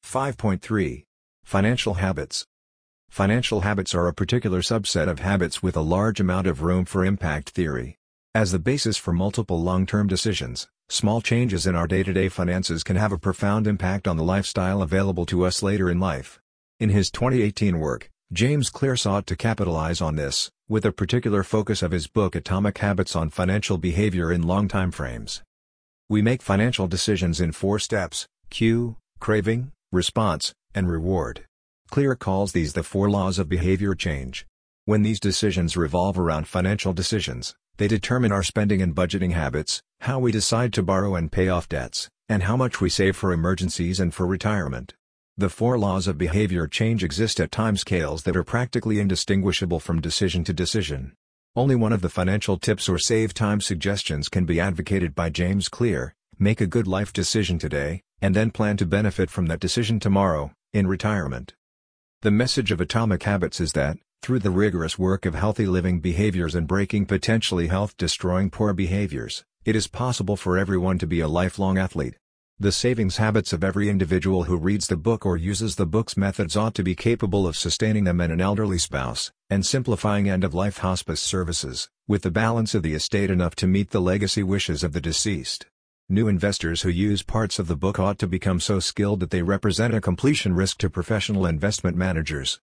5.3. Financial habits. Financial habits are a particular subset of habits with a large amount of room for impact theory. As the basis for multiple long-term decisions, small changes in our day-to-day finances can have a profound impact on the lifestyle available to us later in life. In his 2018 work, James Clear sought to capitalize on this, with a particular focus of his book Atomic Habits on financial behavior in long time frames. We make financial decisions in 4 steps: cue, craving, response, and reward. Clear calls these the 4 laws of behavior change. When these decisions revolve around financial decisions, they determine our spending and budgeting habits, how we decide to borrow and pay off debts, and how much we save for emergencies and for retirement. The 4 laws of behavior change exist at timescales that are practically indistinguishable from decision to decision. Only one of the financial tips or save time suggestions can be advocated by James Clear: make a good life decision today, and then plan to benefit from that decision tomorrow, in retirement. The message of Atomic Habits is that, through the rigorous work of healthy living behaviors and breaking potentially health-destroying poor behaviors, it is possible for everyone to be a lifelong athlete. The savings habits of every individual who reads the book or uses the book's methods ought to be capable of sustaining them and an elderly spouse, and simplifying end-of-life hospice services, with the balance of the estate enough to meet the legacy wishes of the deceased. New investors who use parts of the book ought to become so skilled that they represent a completion risk to professional investment managers.